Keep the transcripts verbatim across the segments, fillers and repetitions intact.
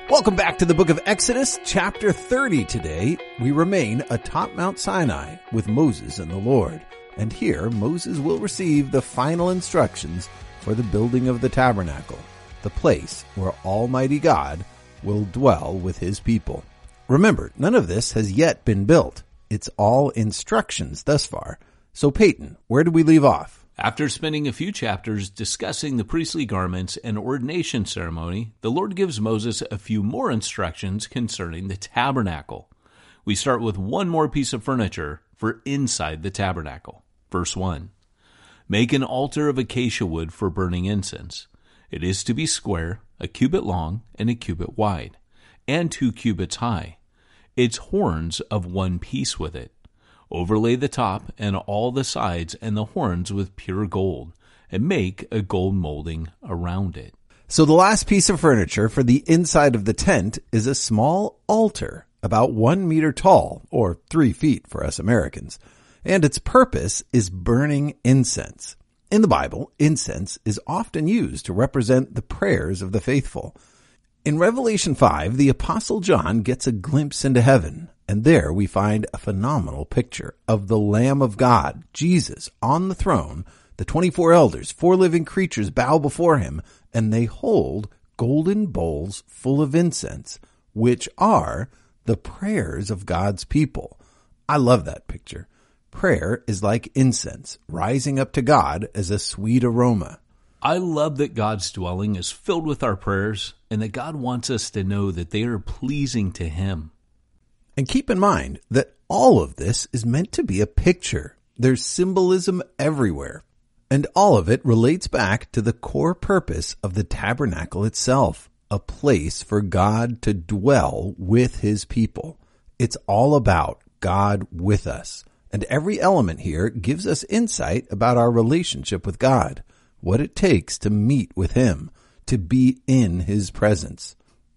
Welcome back to the book of Exodus, chapter thirty today. We remain atop Mount Sinai with Moses and the Lord. And here, Moses will receive the final instructions for the building of the tabernacle, the place where Almighty God will dwell with his people. Remember, none of this has yet been built. It's all instructions thus far. So Peyton, where did we leave off? After spending a few chapters discussing the priestly garments and ordination ceremony, the Lord gives Moses a few more instructions concerning the tabernacle. We start with one more piece of furniture for inside the tabernacle. Verse one. Make an altar of acacia wood for burning incense. It is to be square, a cubit long and a cubit wide, and two cubits high. Its horns of one piece with it. Overlay the top and all the sides and the horns with pure gold, and make a gold molding around it. So the last piece of furniture for the inside of the tent is a small altar, about one meter tall, or three feet for us Americans, and its purpose is burning incense. In the Bible, incense is often used to represent the prayers of the faithful. In Revelation five, the Apostle John gets a glimpse into heaven, and there we find a phenomenal picture of the Lamb of God, Jesus, on the throne. The twenty-four elders, four living creatures, bow before him, and they hold golden bowls full of incense, which are the prayers of God's people. I love that picture. Prayer is like incense, rising up to God as a sweet aroma. I love that God's dwelling is filled with our prayers, and that God wants us to know that they are pleasing to him. And keep in mind that all of this is meant to be a picture. There's symbolism everywhere. And all of it relates back to the core purpose of the tabernacle itself, a place for God to dwell with his people. It's all about God with us. And every element here gives us insight about our relationship with God, what it takes to meet with him, to be in his presence.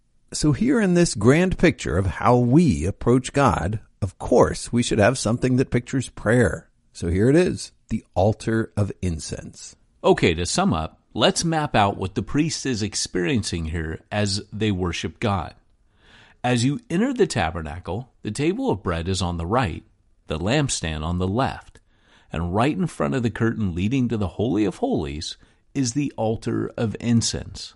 So here in this grand picture of how we approach God, of course, we should have something that pictures prayer. So here it is, the altar of incense. Okay, to sum up, let's map out what the priest is experiencing here as they worship God. As you enter the tabernacle, the table of bread is on the right, the lampstand on the left, and right in front of the curtain leading to the Holy of Holies is the altar of incense.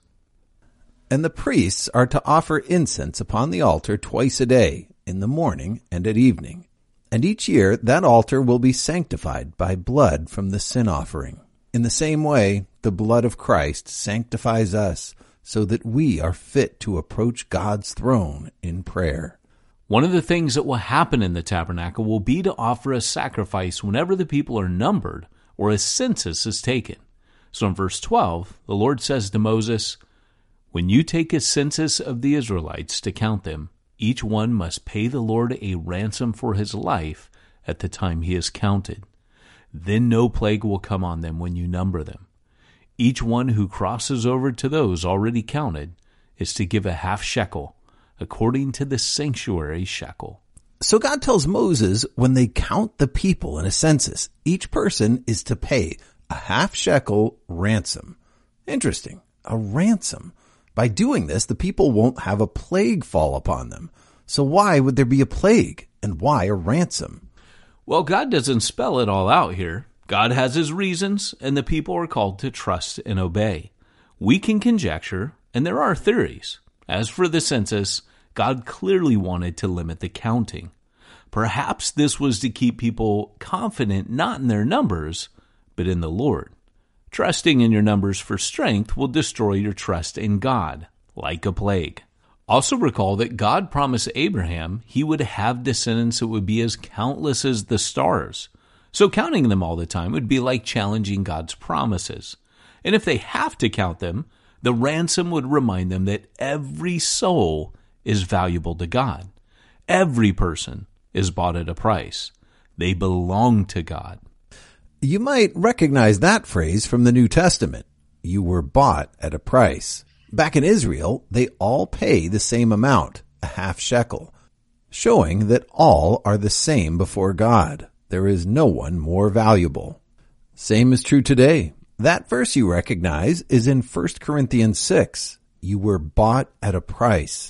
And the priests are to offer incense upon the altar twice a day, in the morning and at evening. And each year that altar will be sanctified by blood from the sin offering. In the same way, the blood of Christ sanctifies us so that we are fit to approach God's throne in prayer. One of the things that will happen in the tabernacle will be to offer a sacrifice whenever the people are numbered or a census is taken. So in verse twelve, the Lord says to Moses, "When you take a census of the Israelites to count them, each one must pay the Lord a ransom for his life at the time he is counted. Then no plague will come on them when you number them. Each one who crosses over to those already counted is to give a half shekel, according to the sanctuary shekel." So God tells Moses when they count the people in a census, each person is to pay a half shekel ransom. Interesting, a ransom. By doing this, the people won't have a plague fall upon them. So why would there be a plague, and why a ransom? Well, God doesn't spell it all out here. God has his reasons, and the people are called to trust and obey. We can conjecture, and there are theories. As for the census, God clearly wanted to limit the counting. Perhaps this was to keep people confident not in their numbers, but in the Lord. Trusting in your numbers for strength will destroy your trust in God, like a plague. Also recall that God promised Abraham he would have descendants that would be as countless as the stars. So counting them all the time would be like challenging God's promises. And if they have to count them, the ransom would remind them that every soul is valuable to God. Every person is bought at a price. They belong to God. You might recognize that phrase from the New Testament. You were bought at a price. Back in Israel, they all pay the same amount, a half shekel, showing that all are the same before God. There is no one more valuable. Same is true today. That verse you recognize is in First Corinthians six. You were bought at a price.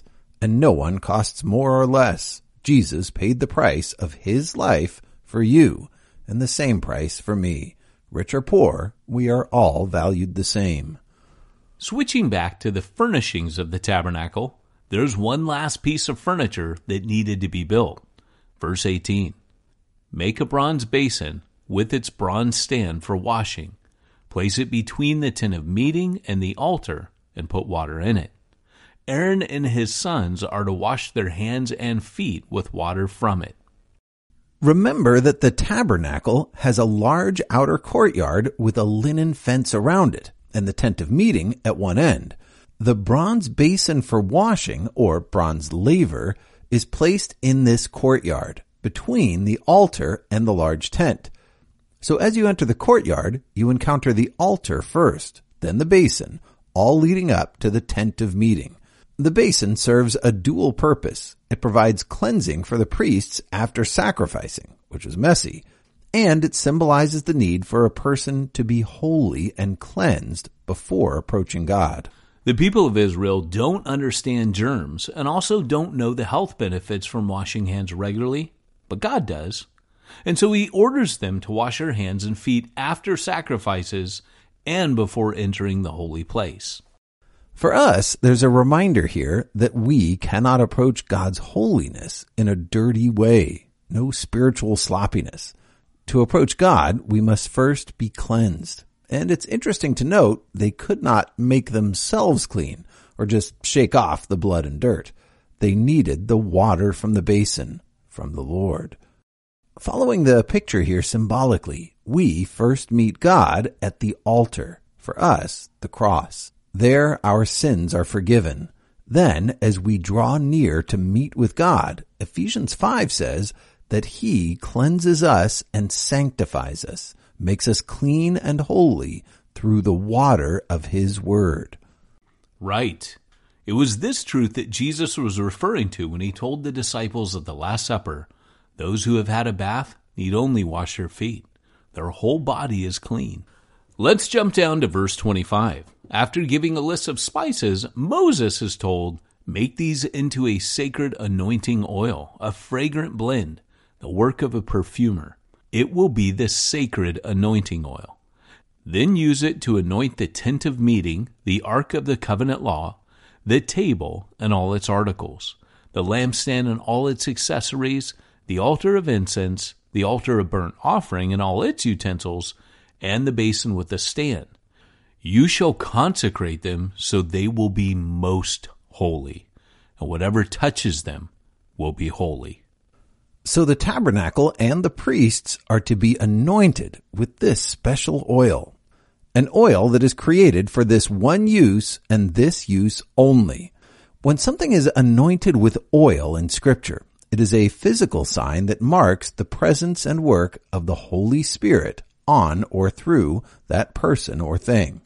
and no one costs more or less. Jesus paid the price of his life for you, and the same price for me. Rich or poor, we are all valued the same. Switching back to the furnishings of the tabernacle, there's one last piece of furniture that needed to be built. Verse eighteen, make a bronze basin with its bronze stand for washing. Place it between the tent of meeting and the altar, and put water in it. Aaron and his sons are to wash their hands and feet with water from it. Remember that the tabernacle has a large outer courtyard with a linen fence around it, and the tent of meeting at one end. The bronze basin for washing, or bronze laver, is placed in this courtyard, between the altar and the large tent. So as you enter the courtyard, you encounter the altar first, then the basin, all leading up to the tent of meeting. The basin serves a dual purpose. It provides cleansing for the priests after sacrificing, which is messy, and it symbolizes the need for a person to be holy and cleansed before approaching God. The people of Israel don't understand germs and also don't know the health benefits from washing hands regularly, but God does. And so he orders them to wash their hands and feet after sacrifices and before entering the holy place. For us, there's a reminder here that we cannot approach God's holiness in a dirty way, no spiritual sloppiness. To approach God, we must first be cleansed. And it's interesting to note they could not make themselves clean or just shake off the blood and dirt. They needed the water from the basin, from the Lord. Following the picture here symbolically, we first meet God at the altar, for us, the cross. There our sins are forgiven. Then, as we draw near to meet with God, Ephesians five says that he cleanses us and sanctifies us, makes us clean and holy through the water of his word. Right. It was this truth that Jesus was referring to when he told the disciples at the Last Supper, those who have had a bath need only wash their feet. Their whole body is clean. Let's jump down to verse twenty-five. After giving a list of spices, Moses is told, make these into a sacred anointing oil, a fragrant blend, the work of a perfumer. It will be the sacred anointing oil. Then use it to anoint the tent of meeting, the ark of the covenant law, the table and all its articles, the lampstand and all its accessories, the altar of incense, the altar of burnt offering and all its utensils, and the basin with the stand. You shall consecrate them so they will be most holy, and whatever touches them will be holy. So the tabernacle and the priests are to be anointed with this special oil, an oil that is created for this one use and this use only. When something is anointed with oil in Scripture, it is a physical sign that marks the presence and work of the Holy Spirit on or through that person or thing.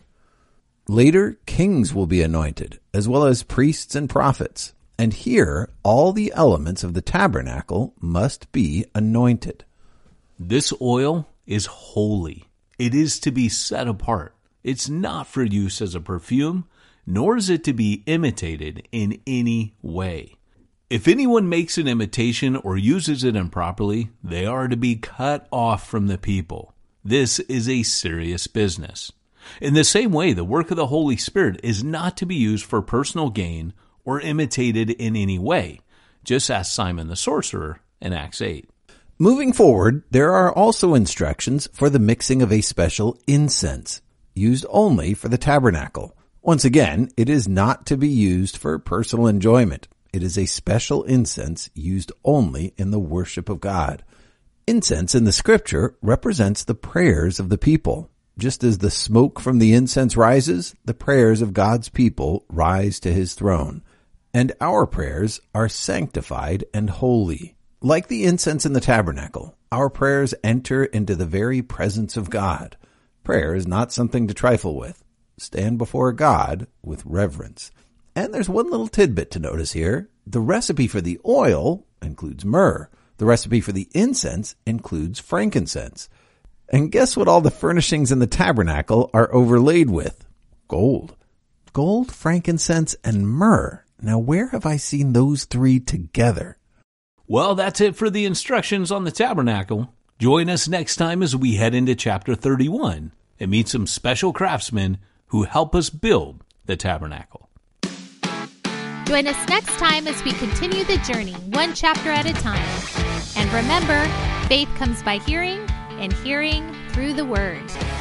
Later, kings will be anointed, as well as priests and prophets. And here, all the elements of the tabernacle must be anointed. This oil is holy. It is to be set apart. It's not for use as a perfume, nor is it to be imitated in any way. If anyone makes an imitation or uses it improperly, they are to be cut off from the people. This is a serious business. In the same way, the work of the Holy Spirit is not to be used for personal gain or imitated in any way, just ask Simon the sorcerer in Acts eight. Moving forward, there are also instructions for the mixing of a special incense, used only for the tabernacle. Once again, it is not to be used for personal enjoyment. It is a special incense used only in the worship of God. Incense in the Scripture represents the prayers of the people. Just as the smoke from the incense rises, the prayers of God's people rise to his throne. And our prayers are sanctified and holy. Like the incense in the tabernacle, our prayers enter into the very presence of God. Prayer is not something to trifle with. Stand before God with reverence. And there's one little tidbit to notice here. The recipe for the oil includes myrrh. The recipe for the incense includes frankincense. And guess what all the furnishings in the tabernacle are overlaid with? Gold. Gold, frankincense, and myrrh. Now, where have I seen those three together? Well, that's it for the instructions on the tabernacle. Join us next time as we head into chapter thirty-one and meet some special craftsmen who help us build the tabernacle. Join us next time as we continue the journey, one chapter at a time. And remember, faith comes by hearing, and hearing through the Word.